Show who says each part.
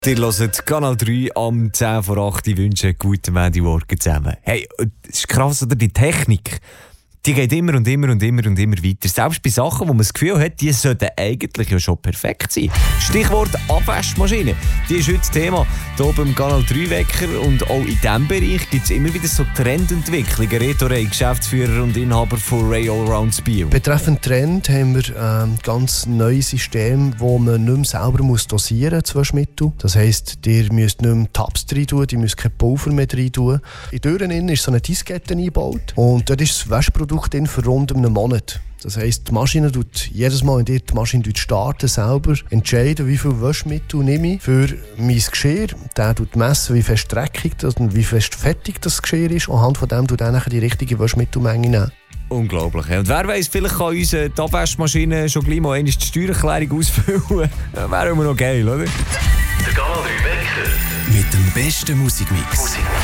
Speaker 1: Ihr hört Kanal 3 am 10 vor 8. Ich wünsche einen guten Montagmorgen zusammen. Hey, das ist krass, oder? Die Technik, die geht immer und immer und immer und immer weiter. Selbst bei Sachen, wo man das Gefühl hat, die sollten eigentlich ja schon perfekt sein. Stichwort Abwaschmaschine. Die ist heute Thema hier oben im Kanal 3 Wecker. Und auch in diesem Bereich gibt es immer wieder so Trendentwicklungen. Reto Rey, Geschäftsführer und Inhaber von Ray Allround Biel.
Speaker 2: Betreffend Trend haben wir ein ganz neues System, wo man nicht mehr selber dosieren muss, Waschmittel. Das heisst, ihr müsst nicht mehr Tabs rein tun, ihr müsst kein Pulver mehr rein tun. In den Türen ist so eine Diskette eingebaut und dort ist das Waschprodukt für rund einen Monat. Das heisst, die Maschine tut jedes Mal, in der die Maschine starten, selber entscheiden, wie viel Waschmittel nehme ich für mein Geschirr. Der tut messen, wie fest dreckig und wie fest fettig das Geschirr ist. Und anhand von dem tut er die richtige Waschmittelmenge nehmen.
Speaker 1: Unglaublich. Und wer weiss, vielleicht kann unsere Abwaschmaschine schon gleich mal die Steuererklärung ausfüllen. Wäre immer noch geil, oder?
Speaker 3: Der Kanal 3 Wecker.
Speaker 4: Mit dem besten Musikmix.